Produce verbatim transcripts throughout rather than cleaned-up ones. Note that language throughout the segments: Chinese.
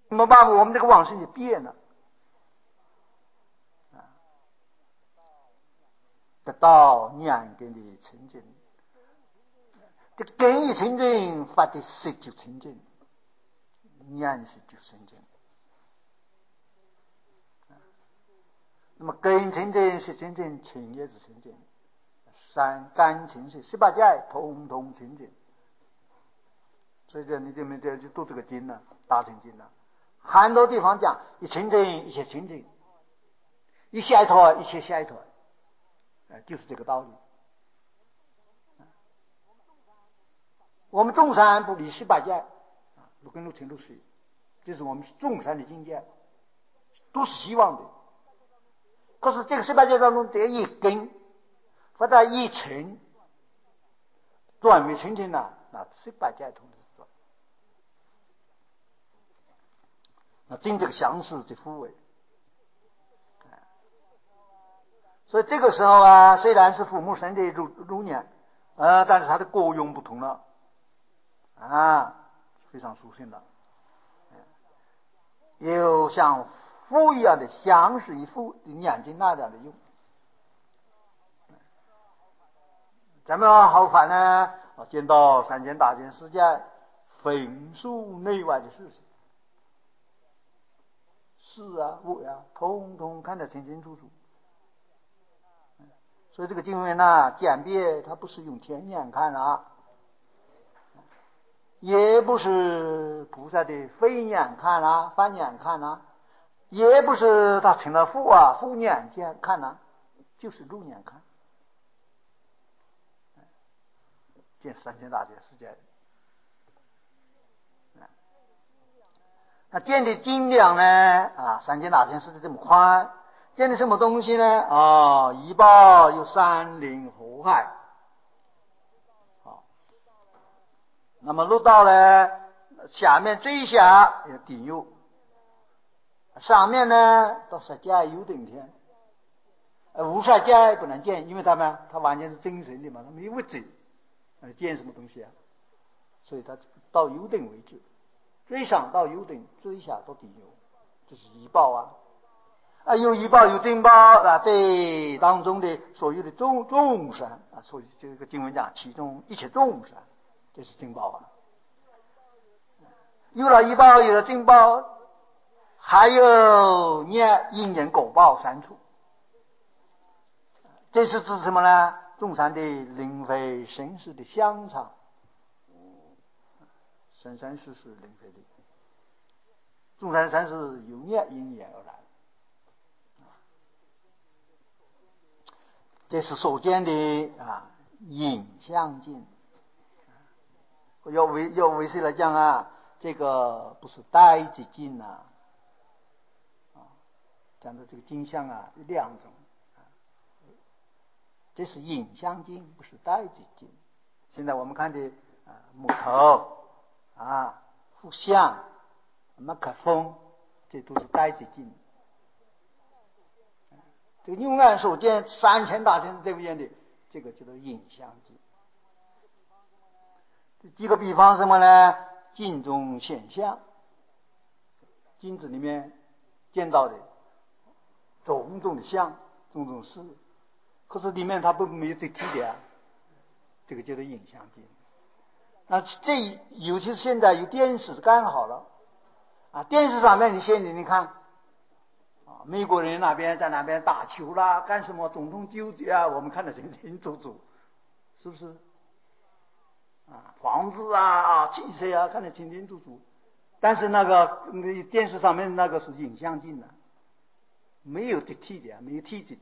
那么把我们这个往生就变了，啊，得到念根的清净。这根一清净，发的识就清净，念识就清净。那么根清净是清净，情也是清净，三感情是十八界通通清净。所以这你就没得就读这个经了，大乘经了。很多地方讲一清净一切清净，一解脱一切解脱，呃，就是这个道理。我们众生不离十八界，六根六尘六识，这是我们众生的境界，都是希望的。可是这个十八界当中，这一根或者一尘转为清净了，那十八界通是转。那真这个相似之复位。所以这个时候啊，虽然是父母生的如如年，呃，但是他的果用不同了，啊，非常殊胜的，有像父一样的相似一父的眼睛那样的用。咱们好烦呢，见到三千大千世界分数内外的事情，是啊我呀，通通看得清清楚楚。所以这个经文呢，简别它不是用天眼看啊，也不是菩萨的非眼看啊、翻眼看啊，也不是他成了父啊、父眼见看啊，就是入眼看。见三千大千世界，那见的斤两呢？啊，三千大千世界这么宽，见的什么东西呢？啊，一报有山林河海。好，那么入道呢，下面最下有顶右，上面呢到十界有顶天，呃，无色界不能见，因为他们他完全是精神的嘛，他没有物质。呃，见什么东西啊？所以它到有等为止，最上到有等，最下到顶有，这是一报啊！啊，有一报有正报啊，这当中的所有的众众生啊，所以这个经文讲，其中一切众生，这是正报啊。有了一报，有了正报，还有念因缘果报三处，这是指什么呢？众生的灵非生死的相长，生生世世灵非的，众生生是由念因缘而来，这是所见的啊影像境。要为要为谁来讲啊？这个不是呆之境啊，啊，讲的这个景象啊有两种。这是影像境，不是呆之境。现在我们看的啊木头啊、佛像、麦克风，这都是呆之境。这个用眼所见三千大千这边的，这个叫做影像境。举个比方什么呢？镜中显像，镜子里面见到的种种的像、种种事。可是里面它不没有这体的啊，这个叫做影像境。那这尤其是现在有电视干好了啊，电视上面你现在你看啊，美国人那边在那边打球啦，干什么总统纠结啊，我们看得清清楚楚，是不是？啊，房子啊啊，汽车啊，看得清清楚楚。但是那个那电视上面那个是影像镜的，没有这体的，没有体积的。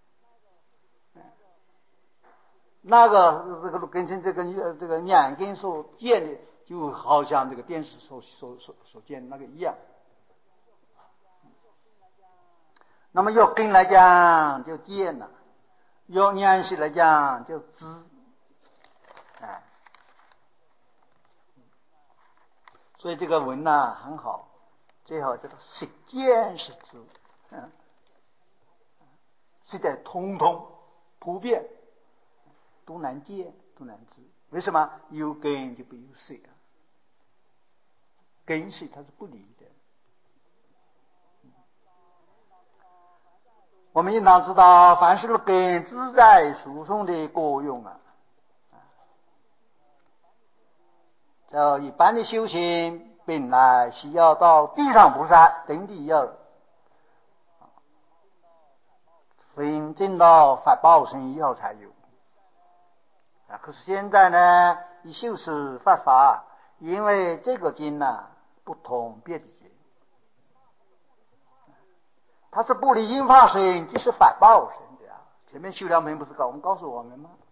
那个这个跟这个这个眼睛所见的，就好像这个电视所所所所见的那个一样。那么要根来讲就见了，要眼识来讲就知，哎，所以这个文呢很好，最好叫做识见识知，嗯，是在通通普遍。都难见，都难知。为什么？有根就不有识啊？根识它是不离的， 我们应当知道，凡是个根自在输送的果用啊。就一般的修行本来需要到地上菩萨等地要分证到法报身以后才有啊。可是现在呢，以修持法法，因为这个经呢、啊、不同别的经，它是不离因法身，即是法报身的啊。前面修良品不是告我们告诉我们吗？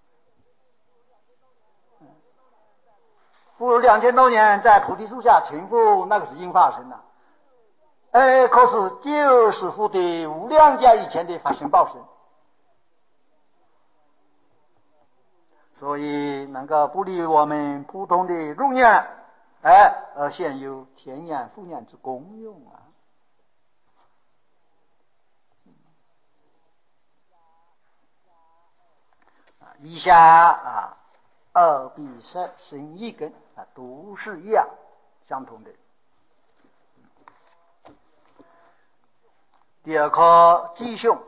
不如两千多年在菩提树下成佛，那个是因法身呐、啊。哎，可是就是佛的无量劫以前的法身报身，所以能够不离我们普通的肉眼，哎，而现有天眼、护眼之功用啊。以下啊，二比十生一根啊，都是一样相同的。第二课吉凶，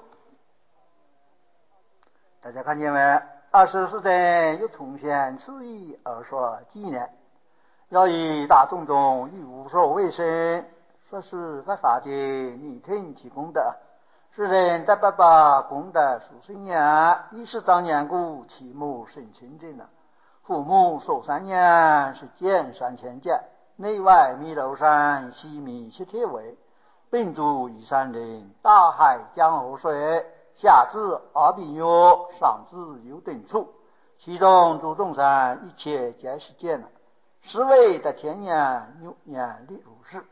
大家看见没？二十四真又重现此意而说纪念，要以大众中以无所谓身，说是法法界，你听其功德。世人在八八功德数十年，一是当年故，其目甚清净了。父母受三年，是见三千劫，内外弥楼山，西弥七铁围，并诸于山林，大海江河水，下至阿比丘，上至有等处，其中诸众生一切皆是见了。是谓的天眼、牛眼力如是。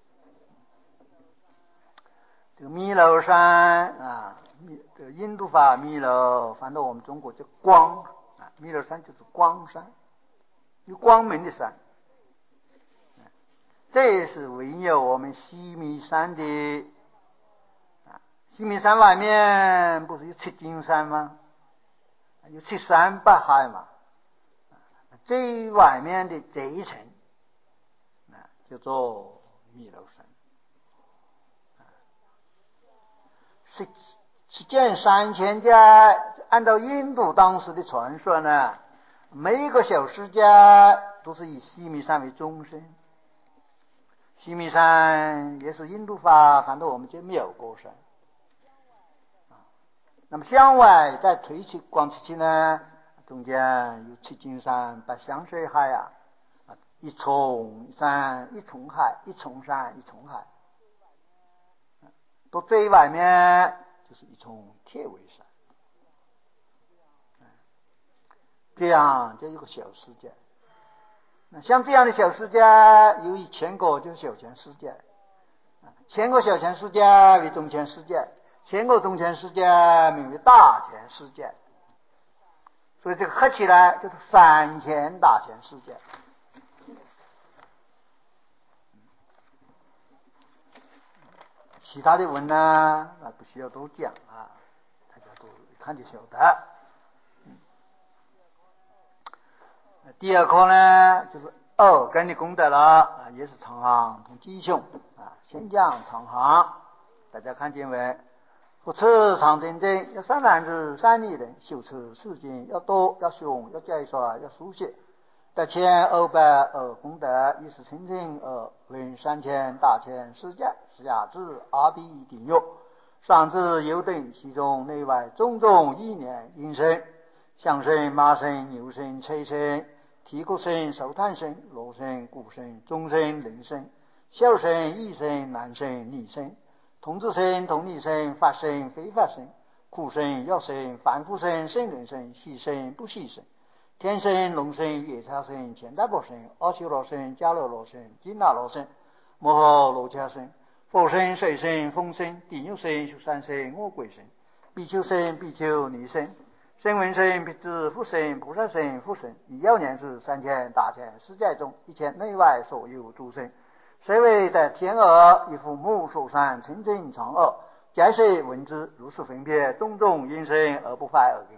这个弥勒山啊，这个印度法弥勒，反正我们中国叫光啊，弥勒山就是光山，有光明的山。这是唯有我们西弥山的啊，西弥山外面不是有七金山吗？有七山八海嘛，最外面的这一层啊，叫做弥勒山。是是见三千家，按照印度当时的传说呢，每一个小世家都是以西弥山为中心。西弥山也是印度法，反正我们就没有过山。那么向外再推去光出去呢，中间有七金山、八香水海啊，一重山一重海，一重山一重海。到最外面就是一重铁围山，这样就有个小世界。那像这样的小世界，有一千个就是小千世界，千个小千世界为中千世界，千个中千世界名为大千世界，所以这个合起来就是三千大千世界。其他的文呢，那不需要多讲啊，大家都一看就晓得。嗯、第二课呢，就是二根的功德了啊，也是长行同吉凶啊。先讲长行，大家看见没？不持长真正，要三男子三女人，修持四经要多，要凶，要解说，要书写。得千二百二功德，一是清净二论三千大千世界，下至阿比顶右，上至有等，其中内外种种意念因身，象身、马身、牛身、车身、啼哭声、手叹声、锣声、鼓声、钟声、铃声、笑声、异声、男声、女声、同志声、同女声、法声、非法声、哭声、药声、反复声、圣人声、喜声、不喜声、天声、龙声、夜叉声、钱大宝声、阿修罗声、迦罗罗声、金那罗声、摩诃罗伽声、佛声、水声、风声、地牛声、修三声、恶鬼声、比丘声、比丘尼声、声闻声、辟支佛声、菩萨声、佛声，以要年是三千大千世界中一切内外所有诸声，虽为得天耳，以父母所善清净常耳，皆是闻之，如是分别种种因声而不坏耳根。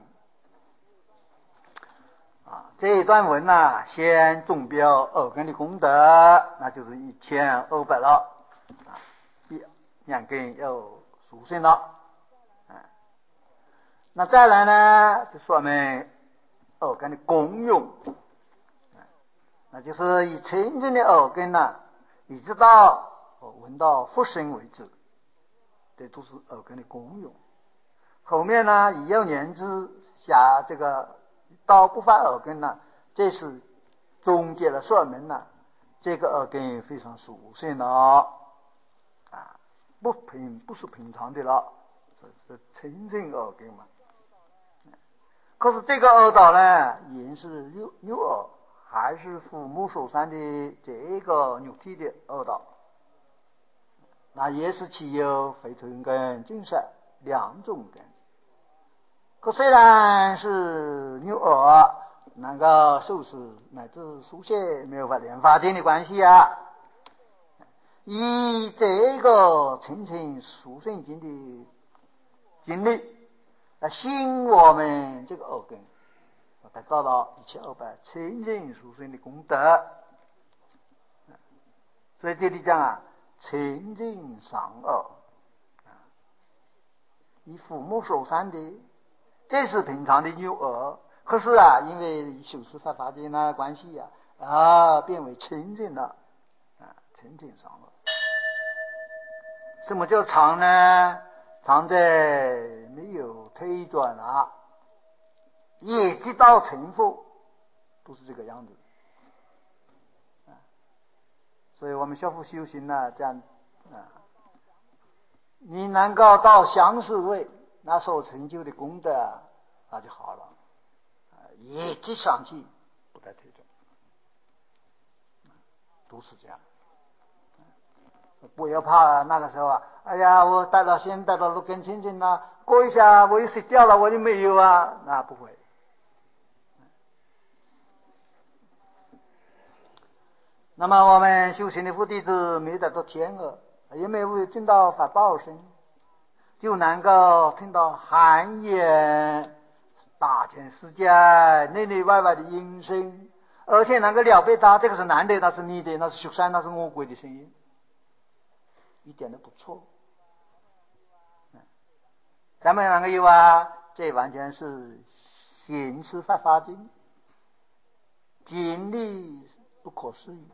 啊，这一段文呢、啊，先总标耳根的功德，那就是一千二百了。啊，一两根要熟悉了。啊， 那再来呢，就说明耳根的功用，那就是以清净的耳根呢、啊，一直到闻到复声为止，这都是耳根的功用。后面呢，以右年之下这个到不发耳根呢，这是终结了说明呢，这个耳根非常殊胜了啊，不平不是平常的了，这是清净耳根嘛。可是这个耳道呢，也是牛牛耳，还是父母手上的这个肉体的耳道，那也是其有非尘根、净色两种根。可虽然是牛耳，那个受持乃至书写没有法莲华经的关系啊，以这个清净殊胜经的经历来兴我们这个耳根，得到了一千二百清净殊胜的功德。所以这里讲啊，清净上耳，以父母手上的，这是平常的牛耳，可是啊，因为修持法法经的关系啊，啊，变为清净了，啊，清净上耳。什么叫常呢？常在没有推转了，也得到成佛，都是这个样子。所以我们学佛修行呢，这样啊，你能够到相似位，那所成就的功德啊，那就好了，啊，也得上去，不得推转，都是这样。不要怕那个时候啊，哎呀，我带到先带到六根清净了，过一下我又死掉了，我就没有啊，那不会。那么我们修行的佛弟子没得到天鹅，也没有听到法报声，就能够听到寒烟大千世界内内外外的音声，而且能够了别他，这个是男的，那是女的，那是畜生，那是恶鬼的声音，一点都不错。咱们哪个有啊？这完全是行持法华经，经历不可思议。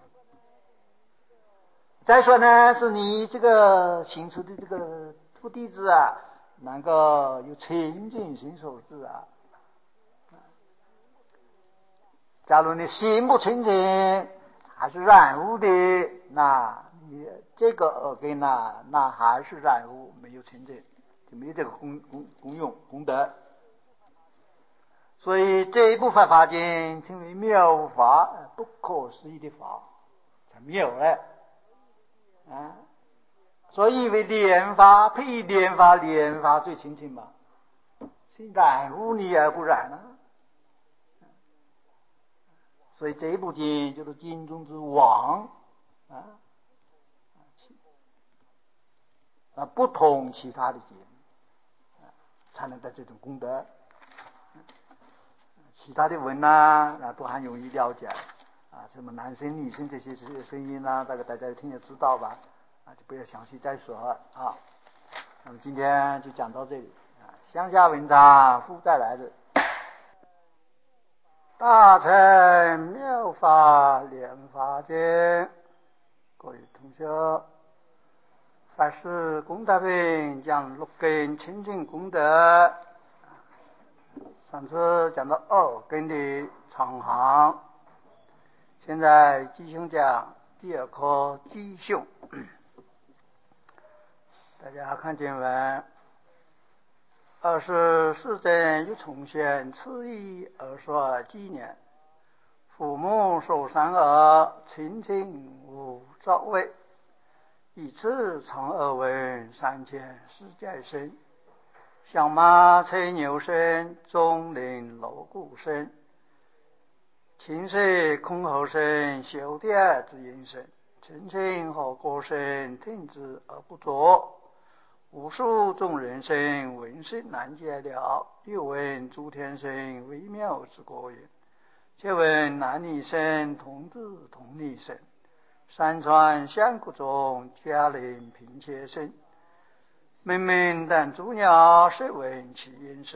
再说呢，是你这个行持的这个佛弟子啊，能够有清净心所致啊。假如你心不清净，还是染污的，那你这个耳根呢，那还是染污，没有清净，就没有这个功功功用功德。所以这一部分法经称为妙法，不可思议的法，才妙了啊！所以以为莲法配莲法，莲法最清净嘛，是染污你而不染啊。所以这一部经就是经中之王啊，啊，不同其他的经，才能得这种功德。其他的文呐、啊，都很容易了解啊，什么男生女生这些这些声音呐、啊，大概大家听也知道吧，啊，就不要详细再说了啊。那么今天就讲到这里啊，乡下文章附带来的大乘妙法莲华经，各位同学，还是功德品讲六根清净功德。上次讲到二根的长行，现在继续讲第二课基修。大家看经文，二十四真又重现次义而说纪念，父母受三耳，清净无造位，以此长耳闻三千世界身。响马吹牛声，钟铃锣鼓声，琴瑟箜篌声，小碟之音声，轻轻和歌声，听之而不作。无数众人声，闻声难解了。又闻诸天声，微妙之歌也。且闻男女声，童子童女声。山川相谷中，嘉陵平切声。冥冥等诸鸟，谁闻其音声？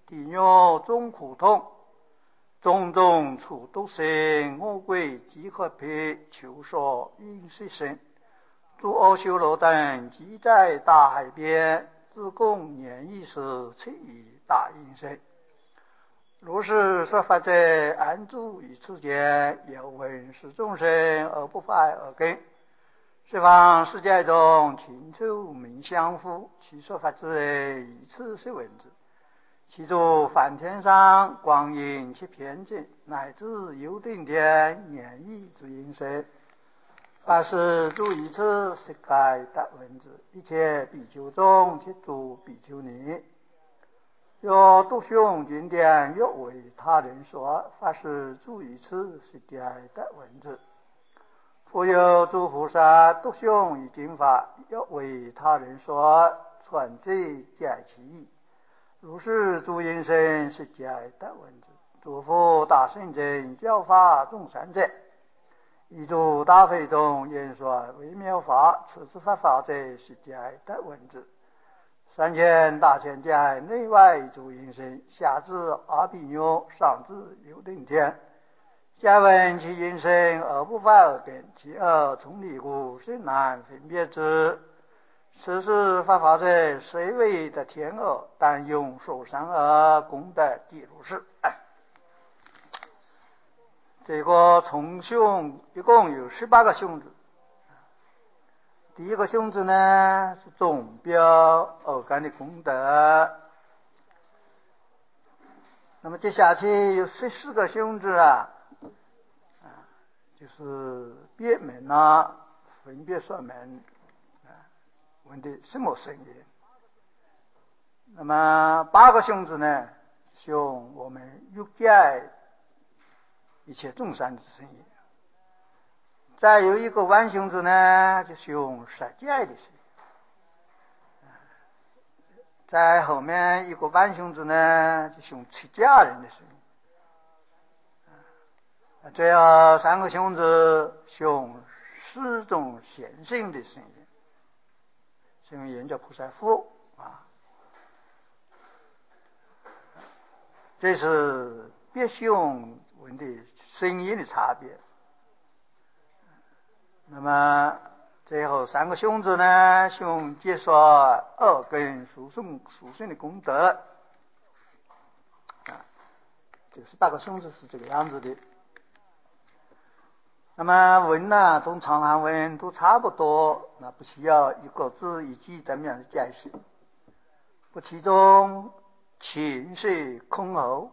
地狱中苦痛，种种处都生，我鬼即可辟，求说应是生。诸阿修罗等即在大海边，自贡年一时，赐以大应身。如是说法者，安住于此间，有闻是众生而不坏而根。十方世界中，情处名相符，其说法之人，以此是闻之。其诸梵天上，光阴其偏见，乃至幽定天，年意之应身。法师诸于此，是该得闻之。一切比丘中，其诸比丘尼，若读诵经典，若为他人说，法师诸于此，是该得闻之。复有诸菩萨读诵于经法，若为他人说，传之解其意。如是诸因身，是皆得闻之。诸佛大圣人，教化众生者，以诸大会中言说微妙法，此之法法者，是皆得闻之。三千大千界内外诸因身，下至阿毗牛，上至幽定天，皆闻其因身而不坏而根，其二从理故，甚难分别之。此是法法者，虽为的天恶，但用受善恶，功德地如是。这个从凶一共有十八个凶字。第一个凶字呢，是总标恶根的功德。那么接下去有十四个凶字啊，啊，就是别门啊，分别说门。问的什么声音？那么八个凶字呢，凶我们欲界一切众生之声音。再有一个万凶字呢，就凶十界的声音。在后面一个万凶字呢，就凶出家人的声音。最后三个凶字凶四种显性的声音。因为人家菩萨父啊，这是别凶文的声音的差别。那么最后三个凶字呢，凶介绍二根属性属性的功德啊，这十八个凶字是这个样子的。那么文呢，从长行文都差不多，那不需要一个字一句怎么样的解释。不其中情是空后，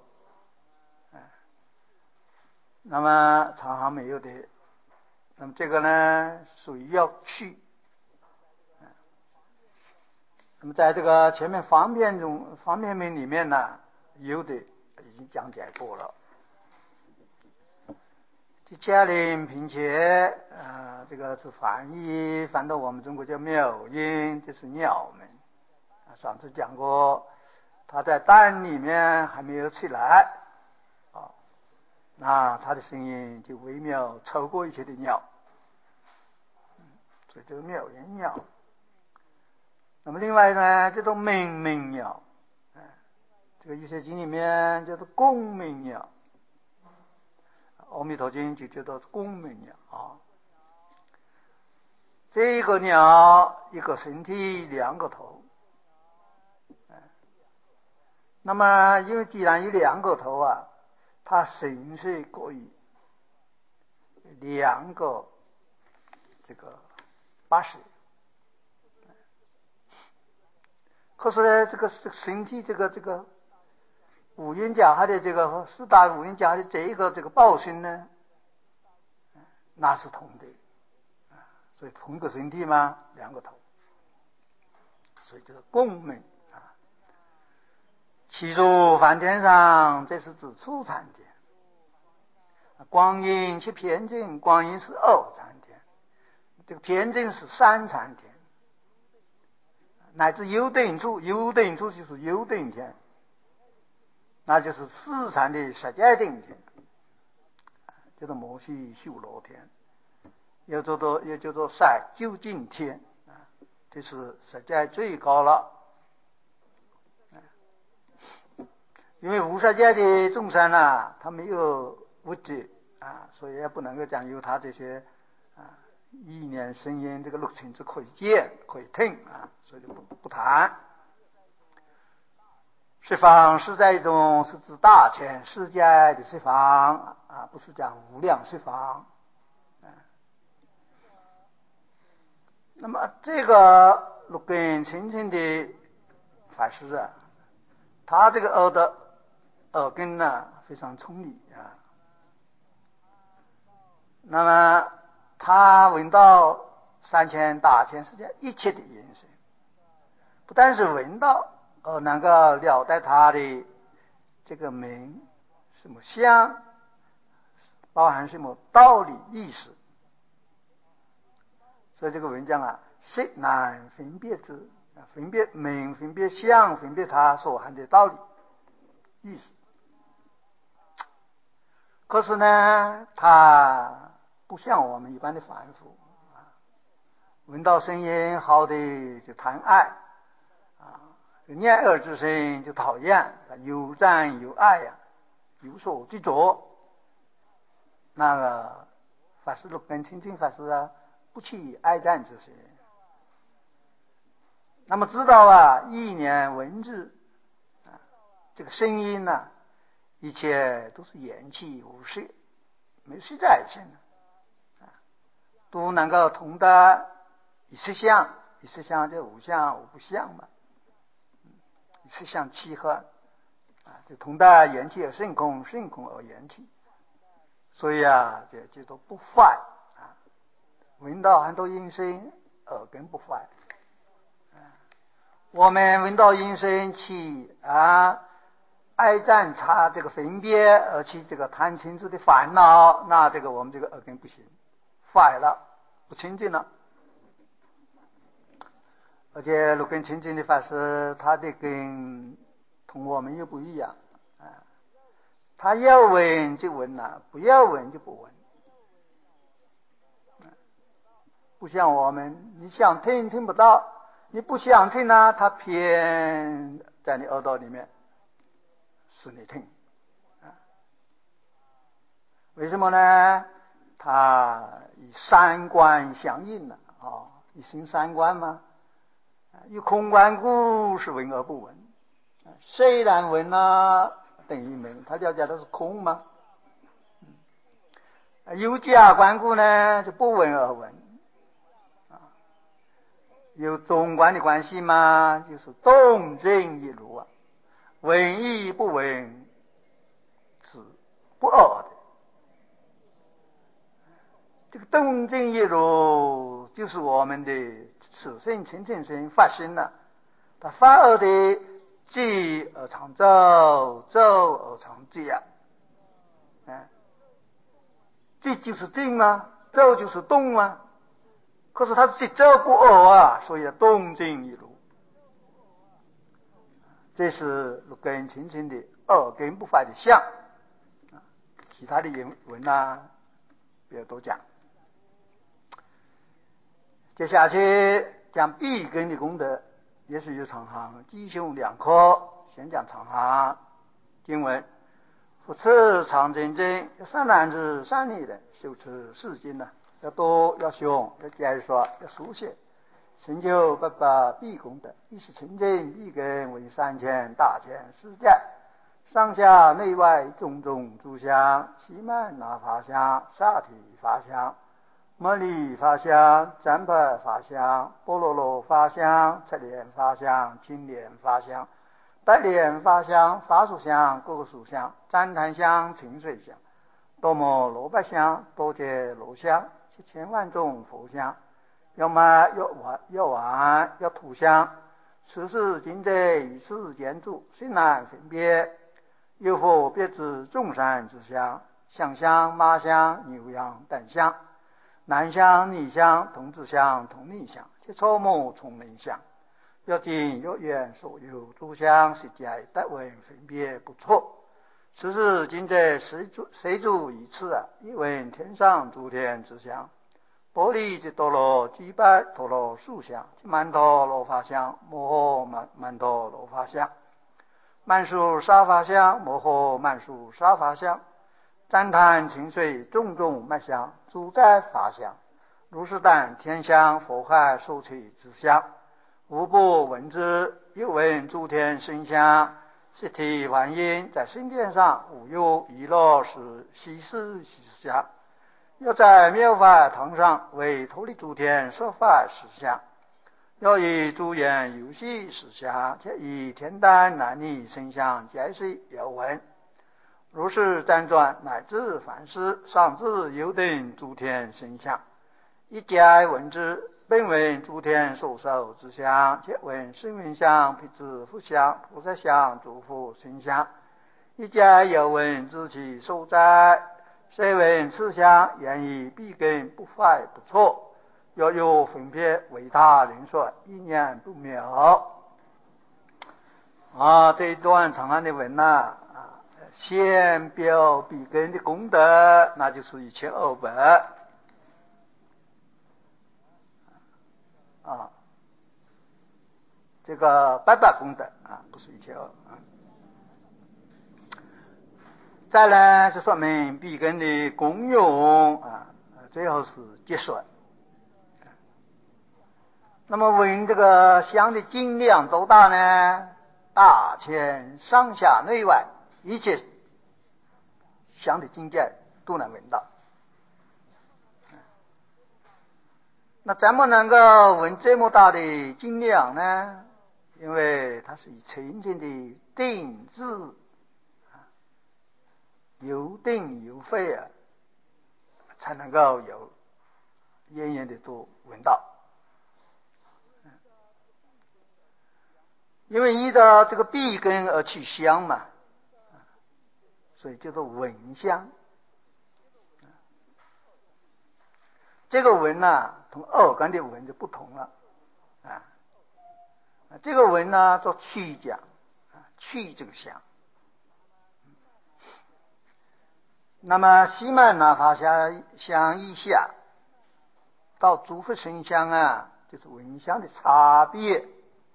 那么长行没有的。那么这个呢，属于要去。那么在这个前面方便中方便面里面呢，有的已经讲解过了。这嘉陵平切啊，这个是翻译翻到我们中国叫妙音，这是鸟门啊。上次讲过，它在蛋里面还没有起来啊，那它的声音就微妙超过一些的鸟，所以这个妙音鸟。那么另外呢，这种明明鸟，这个《一些经里面叫做公明鸟。阿弥陀经就叫做公明鸟啊，这个鸟一个身体两个头，那么因为既然有两个头啊，它形是可以两个这个八十，可是呢，这个身体这个这个五阴交合的这个四大五阴交合的这一个这个报身呢，那是同的，所以同个身体嘛，两个头，所以就是共鸣啊。其诸梵天上，这是指初禅天。光阴其偏净，光阴是二禅天，这个偏净是三禅天，乃至幽定处，幽定处就是幽定天。那就是四禅的十界定天，叫做摩西修罗天，又叫做又叫做三究竟天啊，这是十界最高了。 因为无色界的众生啊，他没有物质啊，所以也不能够讲有他这些啊意念声音这个六尘之可以见可以听啊，所以就不不谈。十方是在一种是指大千世界的十方啊，不是讲无量十方。啊、那么这个六根清净的法师啊，他这个耳的耳根呢非常聪明啊。那么他闻到三千大千世界一切的音声，不但是闻到，而能够了解他的这个名什么相，包含什么道理意识。所以这个文章啊，色难分别之，分别名，分别相，分别它所含的道理意思。可是呢，它不像我们一般的凡夫啊，闻到声音好的就贪爱啊，念恶之声就讨厌，有赞有爱呀、啊，有所执着。那个法师六根清净法师啊，不起爱赞之声。那么知道啊，意念文字啊，这个声音呢、啊，一切都是言气无色，没有实在性的啊，都能够同得以色相，以色相就无相无不相嘛，以色相契合啊，就同得言气而甚空，甚空而言气。所以啊，这这都不坏啊，闻到很多音声，耳根不坏。我们闻到音声起啊爱赞差这个分别，而起这个贪嗔痴的烦恼，那这个我们这个耳根不行，坏了，不清净了。而且六根清净的法师，他的根同我们又不一样啊，他要闻就闻了，不要闻就不闻，不像我们，你想听听不到，你不想听呢，他偏在你耳朵里面使你听啊。为什么呢？他以三观相应了啊、哦，一心三观嘛。有空观故是闻而不闻，虽然闻呢等于没，他就讲的是空嘛。有假观故呢就不闻而闻啊，有中观的关系嘛，就是动静一如啊，闻亦不闻，是不二的。这个动静一如就是我们的此生清净心发心了，它发而的寂而常咒，咒而常寂啊，嗯，寂就是静嘛，咒就是动嘛，可是它是咒不二啊，所以动静一如，这是六根清净的二根不坏的相，其他的原文啊不要多讲。接下去讲闭根的功德，也是有长行，吉凶两科。先讲长行经文：复次常真真，善男子善女人，修持四经呢，要多要凶，要解说，要书写，成就八百闭功德。一是清净闭根为三千大千世界，上下内外种种诸相，其曼那法相，萨体法相，摩利法相，占卜法相，波罗罗法相，赤莲法相，青莲法相，白莲法相，法属相，各个属相，旃檀相，清水相，多摩罗跋相，多劫罗相，七千万种佛相，要么要玩要玩要图相，此事今在以世间住，虽难分别，又复别知众山之相，象相、马相、牛羊等相，男相、女相、童子相、童女相，皆草木丛林相，若近若远，所有诸相，实皆得闻分别不错。此事今在谁住谁住一次啊？一闻天上诸天之相，波利之多罗击败陀罗树相，曼陀罗法相，摩诃曼曼陀罗法相， 曼殊沙法香，摩诃曼殊沙法香，赞叹清水种种麦香，主宰法香，如是等天香，佛海所取之香，无不闻之。又闻诸天声香，悉体梵音，在圣殿上无有娱乐是悉是悉香。又在妙法堂上为脱离诸天说法实相，又以诸言游戏实相，且以天丹男女声香皆是有闻。如是辗转乃至凡事，上至有等诸天声香，一皆闻之。本闻诸天所受之香，且闻声闻香、辟支佛香、菩萨香、诸佛声香，一皆有闻知其所在。虽闻此香，言以必根不坏不错，若有分别，为他人说，一念不妙。啊，这一段长安的文呐、啊，先表必根的功德，那就属于前二百。啊，这个八百功德啊，不是一千二啊。再来就说明笔根的功用啊，最后是结束。那么问这个香的斤量多大呢？大千上下内外一切香的境界都能闻到。那怎么能够闻这么大的斤量呢？因为它是以纯净的定字，有定有肺啊，才能够有远远的都闻到。因为依照这个闭根而去香嘛，所以叫做闻香。这个闻呢、啊，同耳根的闻就不同了啊。这个闻呢，做去讲啊，去这个香。那么西曼那法香香以下到诸佛声香啊，就是闻香的差别。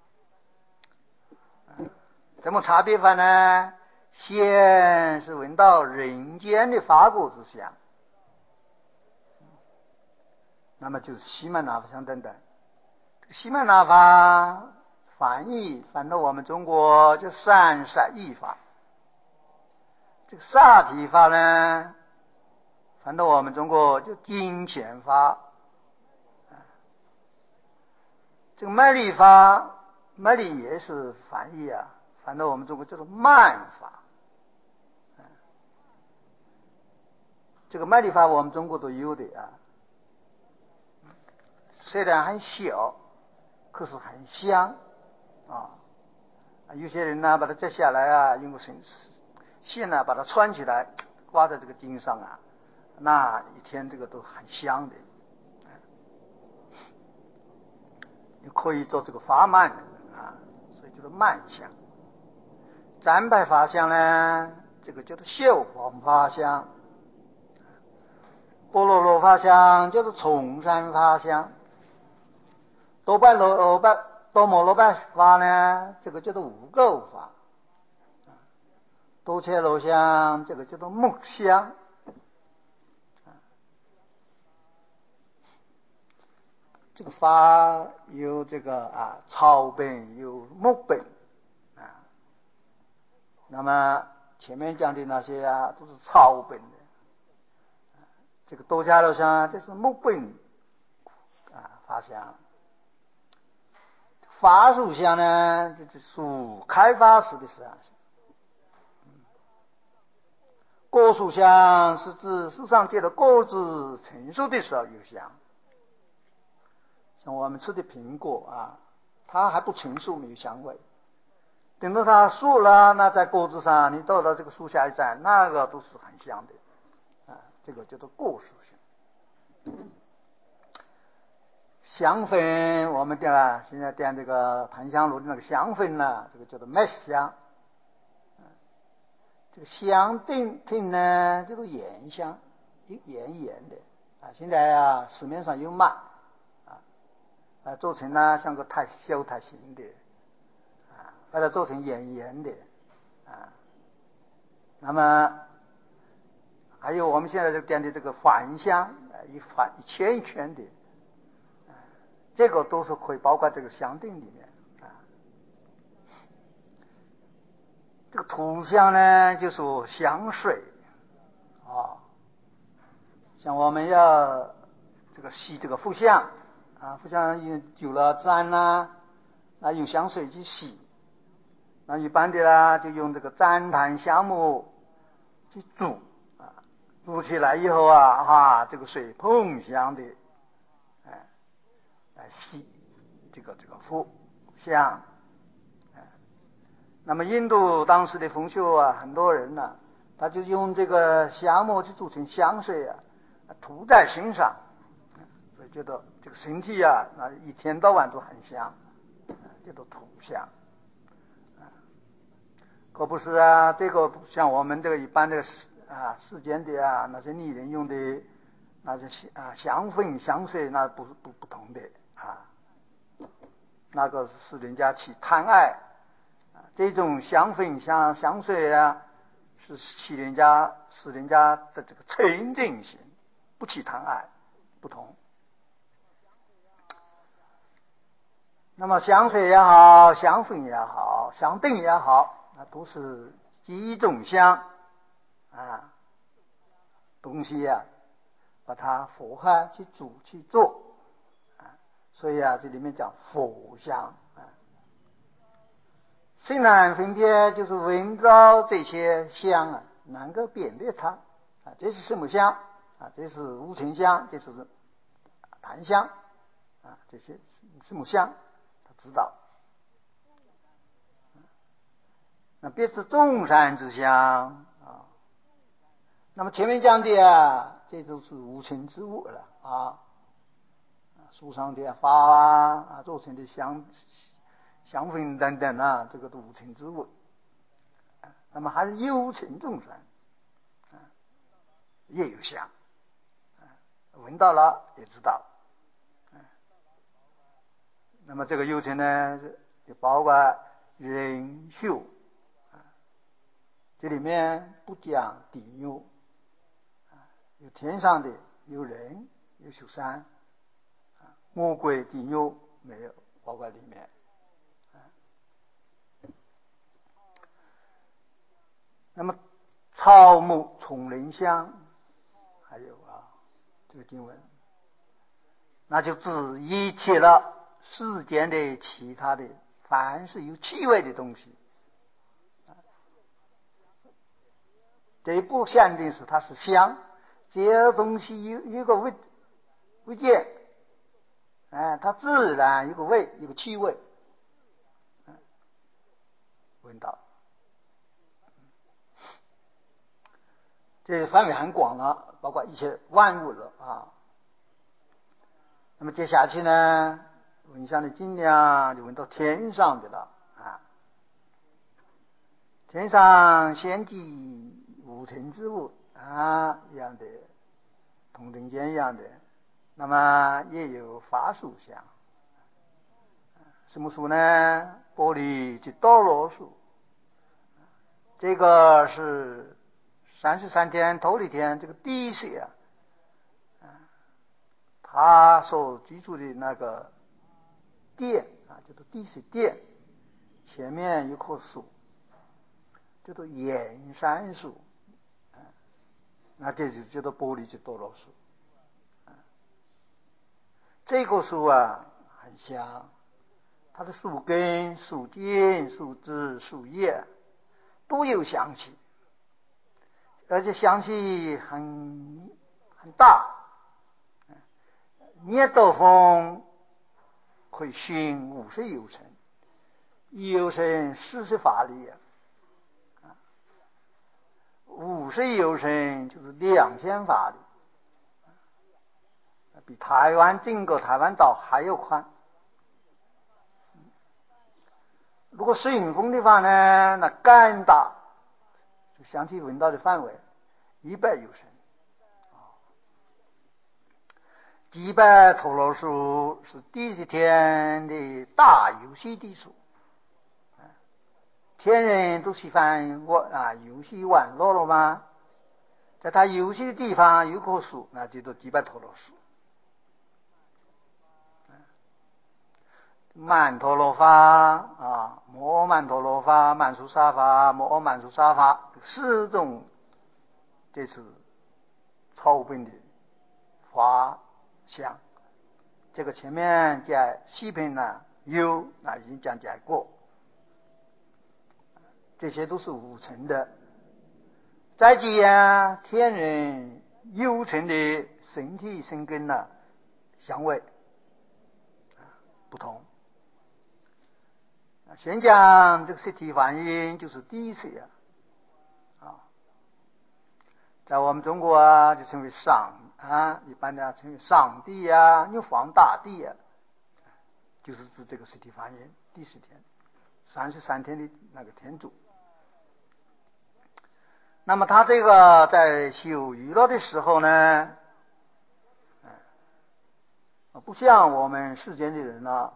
怎么差别法呢？先是闻到人间的法果之香，那么就是西曼那法香等等。西曼那法翻译翻到我们中国就三十一法，这个萨提法呢，翻到我们中国就金钱法。这个麦利法，麦利也是翻译啊，翻到我们中国叫做慢法。这个麦利法我们中国都有的啊，虽然很小，可是很香啊。有些人呢把它摘下来啊，用个绳线呢把它穿起来，挂在这个茎上啊，那一天这个都很香的。你可以做这个法慢啊，所以叫做慢香。占白法香呢，这个叫做秀黄法香。波罗罗法香叫做重山法香。多拜罗拜多摩罗拜法呢，这个叫做无垢法。多切罗香这个叫做木香。这个法有这个啊草本有木本啊，那么前面讲的那些啊都是草本的，这个多伽罗香这是木本啊法香。法属香呢，这是属开发时的香。果属香是指树上结的果子成熟的时候有香。像我们吃的苹果啊，它还不成熟没有香味，等到它熟了，那在果子上你到了这个树下一站，那个都是很香的啊，这个叫做果属香。香粉我们点啊，现在点这个檀香炉的那个香粉呢、啊，这个叫做麦香。这个香定听呢叫做盐香，盐盐的啊，现在啊市面上有卖。啊，做成呢像个太小太形的，啊，把它做成圆圆的， 那么还有我们现在这个店的这个返香，一返一圈一圈的，这个都是可以包括这个香锭里面啊。这个土香呢，就是香水啊，像我们要这个洗这个腹香啊，腹香用久了粘啦，那用香水去洗。那一般的啦，就用这个旃檀香木去煮啊，煮起来以后啊，哈，这个水喷香的，哎，来洗这个这个腹香。哎，那么印度当时的风俗啊，很多人呢、啊，他就用这个香木去煮成香水啊，涂在身上，所以觉得这个身体啊，那一天到晚都很香，叫做涂香。可不是啊，这个像我们这个一般的啊世间的啊那些女人用的那些啊香粉香水，那不是不不同的啊，那个是人家起贪爱啊，这种香粉香香水啊是起人家使人家的这个纯净心，不起贪爱，不同。那么香水也好，香粉也好，香锭也好，那都是几种香啊东西啊，把它佛汉去煮去做啊，所以啊这里面讲佛香啊。虽然分别就是闻到这些香啊，能够辨别它啊，这是什么香啊？这是无尘香，这是檀香啊，这些什么香，他知道。那别是众山之香啊。那么前面讲的啊，这都是无尘之物了啊，树上的花啊，做成的香香粉等等啊，这个都无尘之物。那么还是有尘众山啊，也有香啊，闻到了也知道。那么这个有尘呢，就包括人畜啊，这里面不讲地牛。有天上的，有人，有修山，啊，魔鬼、地牛没有包括里面。啊，那么草木丛林香，还有啊，这个经文，那就指一切了世间的其他的，凡是有气味的东西。啊，这一不限定是它是香。这些东西有有个味味见，哎，它自然有个味，有个气味，嗯，闻到，这范围很广了，包括一切万物了啊。那么接下去呢，闻香的尽量就闻到天上的了啊，天上仙际无尘之物啊一样的。同人间一样的，那么也有法树香。什么树呢？玻璃之多罗树。这个是三十三天头里天这个地水啊，他所居住的那个殿啊，叫做地水殿，前面有棵树，叫做岩山树，那这就叫做玻璃之多罗树。这棵树啊很香，它的树根、树茎、树枝、树叶都有香气，而且香气很很大，捏到风可以熏五十有成，一有成四十法力啊，五十有成就是两千法力，比台湾整个台湾岛还要宽。如果顺风的话呢，那更大，香气闻到的范围一百有升。几百陀罗树是第十天的大有悉地树， 天人都喜欢玩啊游戏玩乐了吗？在他游戏的地方有棵树，那叫做吉巴陀罗树。曼陀罗花啊，摩曼陀罗花、曼殊沙发、摩曼殊沙发，四种这是草本的花香。这个前面在西篇呢有啊已经讲解过，这些都是五层的。再讲天人有层的身体生根呢香味不同。先讲这个实体反应，就是第一次呀，啊，在我们中国啊，就称为上啊，一般的称为上帝呀、牛黄大帝呀，就是指这个实体反应第十天，三十三天的那个天主。那么他这个在修娱乐的时候呢，不像我们世间的人呢，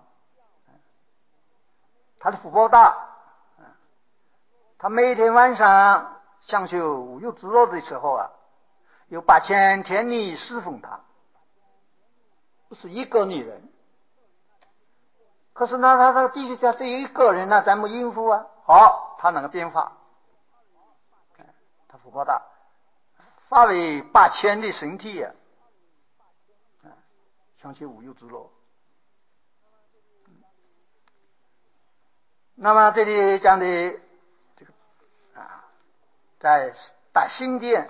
他的福报大，他每天晚上享受无忧之乐的时候啊，有八千天女侍奉他，不是一个女人。可是呢，他这个地球上只有一个人呢，咱们应付啊。好，他那个变化，他福报大，化为八千的身体啊，享受无忧之乐。那么这里讲的这个啊，在大新殿，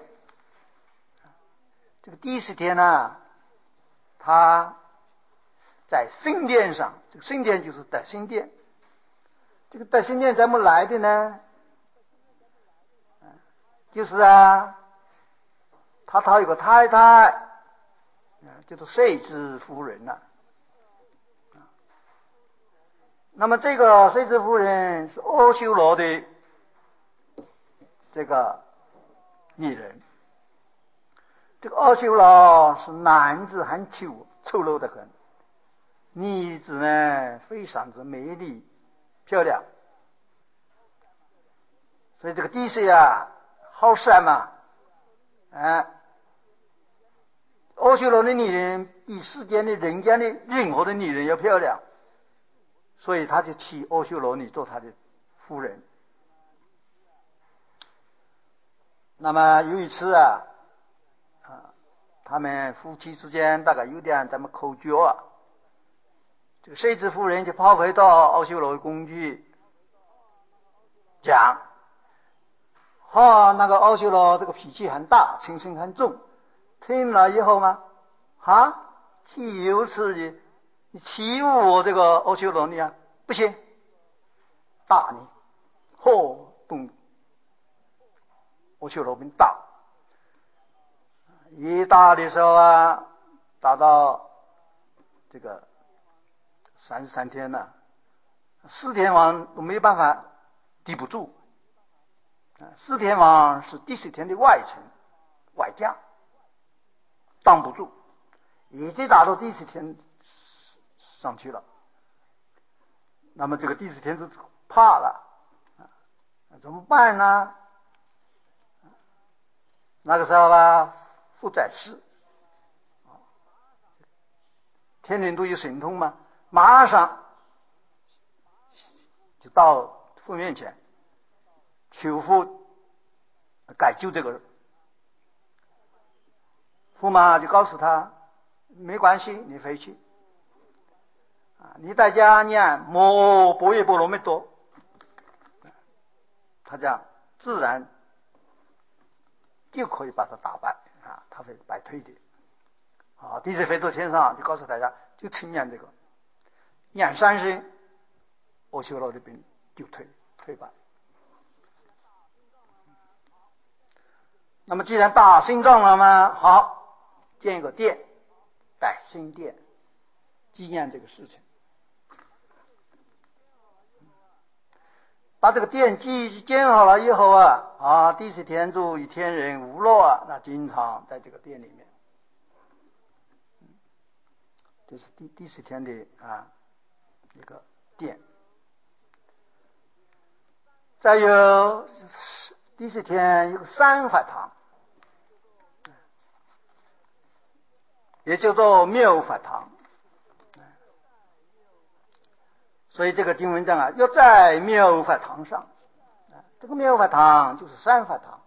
这个第十天呢，他在圣殿上，这个圣殿就是大新殿。这个大新殿怎么来的呢？就是啊，他讨有个太太，叫做摄支夫人呐、啊。那么这个摄支夫人是阿修罗的这个女人。这个阿修罗是男子很丑，丑陋的很，女子呢非常之美丽漂亮。所以这个地水啊好善嘛，啊，阿修罗的女人比世间的人间的任何的女人要漂亮，所以他就娶阿修罗女做他的夫人。那么有一次啊，啊，他们夫妻之间大概有点咱们口角啊，这个摄支夫人就跑回到阿修罗的宫去讲，哈、哦，那个阿修罗这个脾气很大，情绪很重，听了以后嘛，啊，岂有此理！你欺负我这个阿修罗女啊，不行，打你！嚯，动阿修罗兵打，一打的时候啊，打到这个三十三天了，四天王都没办法抵不住。四天王是第十天的外臣外将，挡不住，已经打到第十天上去了。那么这个第十天就怕了，怎么办呢？那个时候啊，负载师，天人都有神通嘛，马上就到父面前求父改救这个人。驸马就告诉他，没关系，你回去啊，你在家念摩波耶波罗蜜多，他这样自然就可以把他打败啊，他会败退的。好，第十飞到天上就告诉大家，就听念这个，念三声，阿修罗的兵就退退败。那么既然打胜仗了嘛，好，建一个殿，带新殿，纪念这个事情。把这个殿基建好了以后啊，啊，第十天主与天人无乐啊，那经常在这个殿里面，这是第第十天的啊一个殿。 再有第十天有个三法堂，也叫做妙法堂。所以这个经文讲啊，要在妙法堂上，这个妙法堂就是三法堂，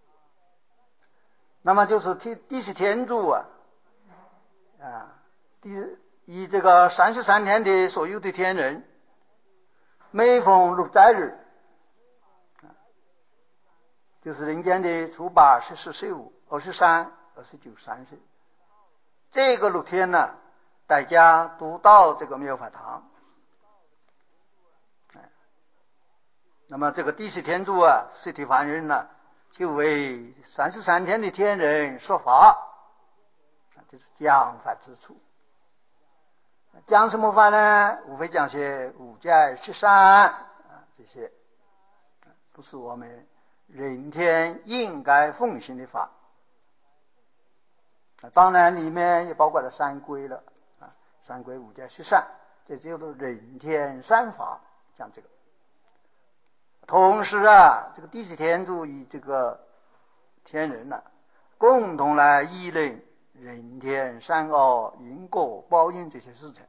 那么就是第第十天主啊，啊，第以这个三十三天的所有的天人，每逢六斋日，就是人间的初八、十四、十五、二十三、二十九、三十，这个六天呢，大家都到这个妙法堂。那么这个第十天主啊，释提梵人呢，就为三十三天的天人说法，这是讲法之处。讲什么法呢？无非讲些五戒十善啊，这些不是我们人天应该奉行的法。当然里面也包括了三规了啊，三规五戒十善，这叫做人天三法，讲这个。同时啊，这个第十天主与这个天人呢、啊，共同来议论人天善恶、因果报应这些事情。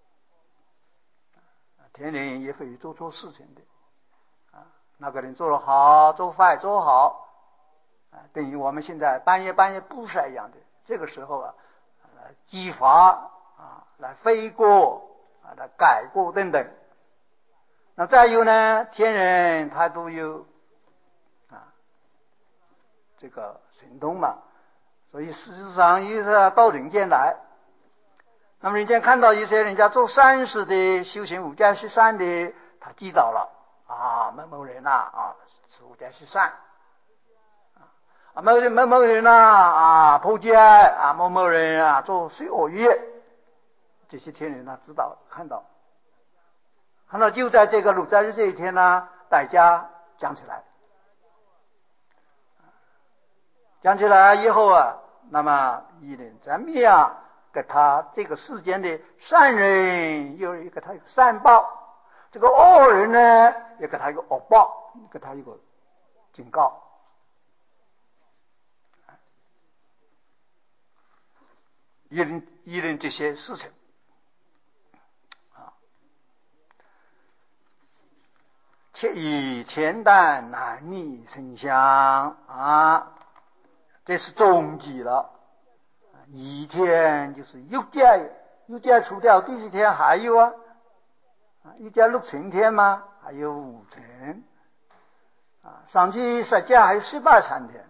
天人也会做错事情的啊，那个人做得好，做坏，做好啊，等于我们现在半夜半夜布施一样的。这个时候啊，呃、激发啊，来飞过啊，来改过等等。那再有呢，天人他都有啊这个神通嘛，所以事实上也是到人间来。那么人间看到一些人家做善事的，修行五戒十善的，他记到了啊，某某人呐啊，是五戒十善啊，某人某某人呐啊，破戒啊，某某人啊做十恶业，这些天人他知道看到。看到就在这个六斋日这一天呢，大家讲起来，讲起来以后啊，那么一人怎么样给他这个世间的善人有一个他一个善报，这个恶人呢也给他一个恶报，给他一个警告。一人一人这些事情。且以天旦男女生相啊，这是终极了。一天就是欲界，欲界除掉第十天还有啊，欲界六层天吗？还有五层啊，上去十界还有十八层天。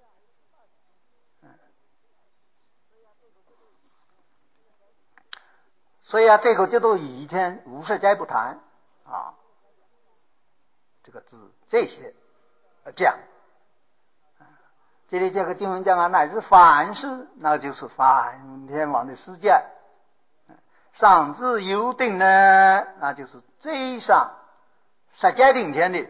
所以啊，这个叫做一天无色界不谈啊。这个字这些讲，这里这个经文讲啊，乃至凡事，那就是梵天王的世界；上至有定呢，那就是最上十界顶天的。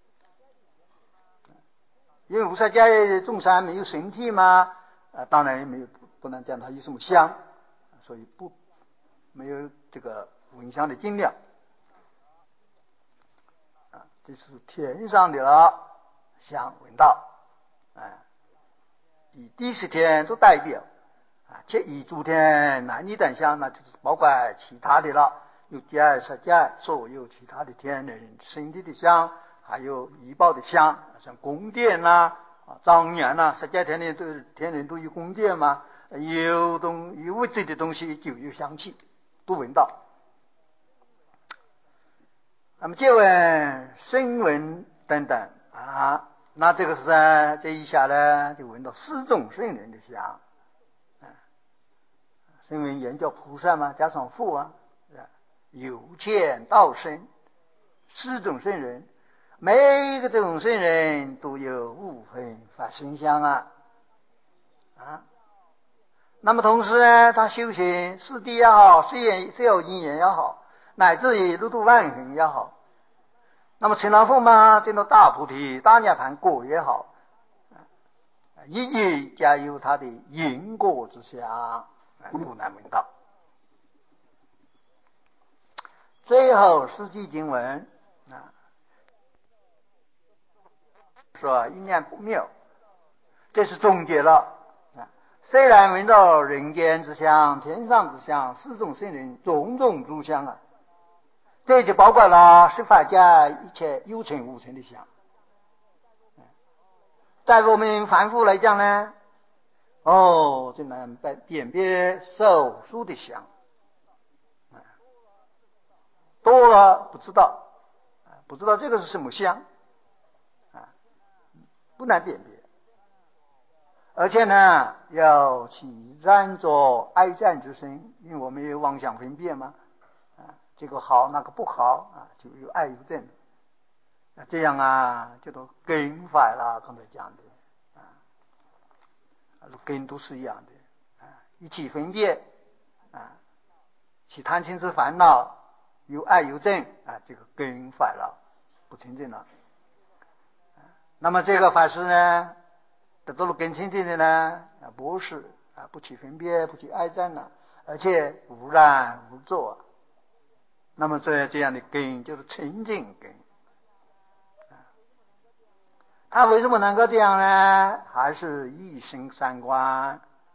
因为无色界众生没有身体嘛，啊，当然也没有不能讲它有什么相，所以不没有这个闻香的精量。这是天上的了，香闻道，啊，以第十天做代表，啊，且以诸天男女等相，那就是包括其他的了，有界、十界，所有其他的天人身体的相，还有医报的相，像宫殿呐、啊、庄严呐，十界天人都天人都有宫殿嘛，有东有物质的东西就有香气，都闻到。那么借闻声闻等等啊，那这个是在这一下呢，就闻到四种圣人的香，啊，声闻言叫菩萨嘛，加上父啊，有见道生，四种圣人，每一个这种圣人都有五分法身香啊，啊，那么同时呢，他修行四谛也好，四眼四有因缘也好，乃至于六度万行也好，那么成了佛嘛，见到大菩提大涅盘果也好，一一皆有他的因果之相，不难闻到。最后四句经文啊， 说一念不灭，这是终结了。虽然闻到人间之香、天上之香、四众圣人种种诸香啊，这就包括了十法界一切有情无情的香。在我们凡夫来讲呢，哦，就能辨别手术的香，多了不知道，不知道这个是什么香，不难辨别。而且呢，要起染着爱占之身，因为我们有妄想分辨嘛，啊，这个好那个不好啊，就有爱有憎，啊，这样啊，这都根法了，刚才讲的啊，根都是一样的啊，一起分辨啊，起贪嗔痴烦恼，有爱有憎啊，这个根法了，不清净了。那么这个法师呢？得到了根清净的呢，啊，不是啊，不起分别，不起爱憎了，而且无染无作。那么这这样的根就是清净根。他为什么能够这样呢？还是一生三观，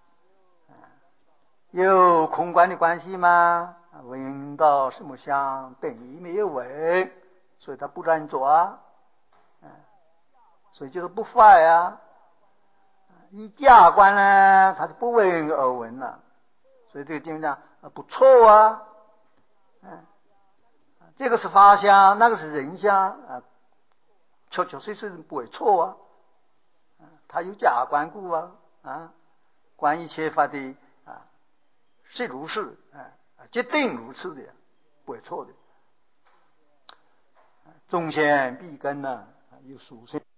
有空观的关系吗？闻到什么香，等于没有闻，所以他不染作啊，所以就是不坏啊。一假观呢，他就不闻而闻了，所以这个经上不错啊，嗯，这个是法香，那个是人香啊，确确实实不会错啊，他有假观故啊，啊，观一切法的啊是如是啊，决定如此的，不会错的。众贤必根呢，有殊胜。